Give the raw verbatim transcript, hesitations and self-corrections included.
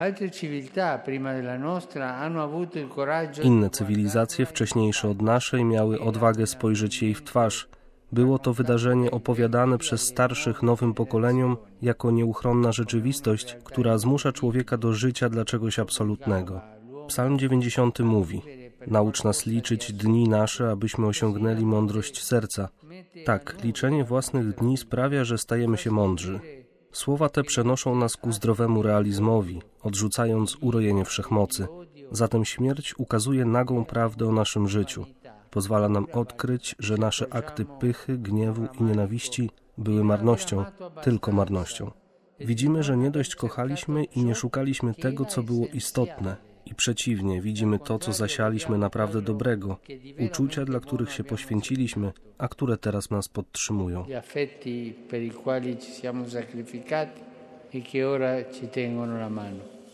Inne cywilizacje, wcześniejsze od naszej, miały odwagę spojrzeć jej w twarz. Było to wydarzenie opowiadane przez starszych nowym pokoleniom jako nieuchronna rzeczywistość, która zmusza człowieka do życia dla czegoś absolutnego. Psalm dziewięćdziesiąty mówi: naucz nas liczyć dni nasze, abyśmy osiągnęli mądrość serca. Tak, liczenie własnych dni sprawia, że stajemy się mądrzy. Słowa te przenoszą nas ku zdrowemu realizmowi, odrzucając urojenie wszechmocy. Zatem śmierć ukazuje nagą prawdę o naszym życiu. Pozwala nam odkryć, że nasze akty pychy, gniewu i nienawiści były marnością, tylko marnością. Widzimy, że nie dość kochaliśmy i nie szukaliśmy tego, co było istotne. I przeciwnie, widzimy to, co zasialiśmy naprawdę dobrego, uczucia, dla których się poświęciliśmy, a które teraz nas podtrzymują. Gli affetti per i quali ci siamo sacrificati e che ora ci tengono la mano.